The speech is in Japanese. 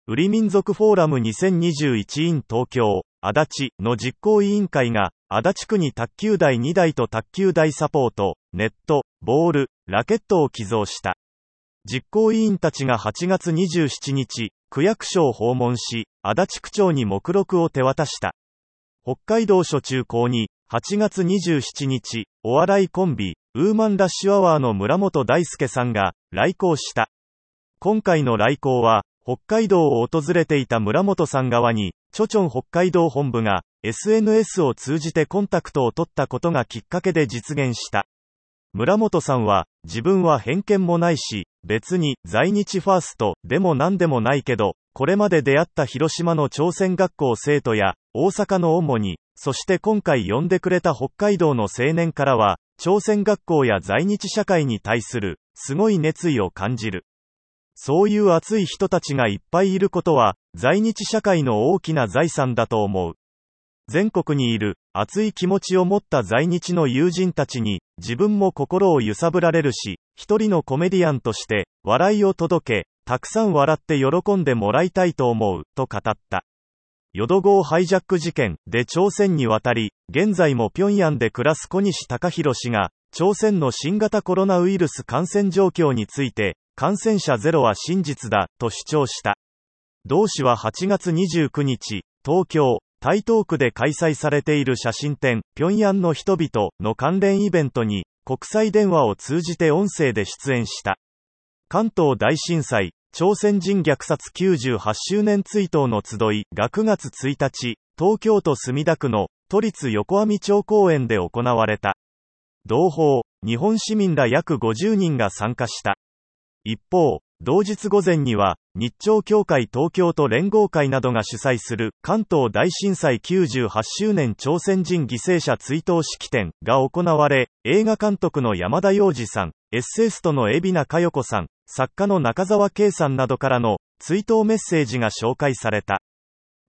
ウリ民族フォーラム2021 in 東京、足立の実行委員会が、足立区に卓球台2台と卓球台サポート、ネット、ボール、ラケットを寄贈した。実行委員たちが8月27日、区役所を訪問し、足立区長に目録を手渡した。北海道初中高に、8月27日、お笑いコンビ、ウーマンラッシュアワーの村本大輔さんが、来校した。今回の来校は、北海道を訪れていた村本さん側に、チョチョン北海道本部が、SNS を通じてコンタクトを取ったことがきっかけで実現した。村本さんは、自分は偏見もないし、別に、在日ファーストでも何でもないけど、これまで出会った広島の朝鮮学校生徒や、大阪の主に、そして今回呼んでくれた北海道の青年からは、朝鮮学校や在日社会に対する、すごい熱意を感じる。そういう熱い人たちがいっぱいいることは、在日社会の大きな財産だと思う。全国にいる、熱い気持ちを持った在日の友人たちに、自分も心を揺さぶられるし、一人のコメディアンとして、笑いを届け、たくさん笑って喜んでもらいたいと思う、と語った。淀号ハイジャック事件で朝鮮に渡り、現在も平壌で暮らす小西貴弘氏が、朝鮮の新型コロナウイルス感染状況について、感染者ゼロは真実だ、と主張した。同氏は8月29日、東京、台東区で開催されている写真展、平壌の人々の関連イベントに、国際電話を通じて音声で出演した。関東大震災、朝鮮人虐殺98周年追悼の集いが9月1日、東京都墨田区の都立横網町公園で行われた。同胞、日本市民ら約50人が参加した。一方、同日午前には、日朝協会東京都連合会などが主催する関東大震災98周年朝鮮人犠牲者追悼式典が行われ、映画監督の山田洋次さん、エッセイストの海老名佳代子さん、作家の中沢圭さんなどからの追悼メッセージが紹介された。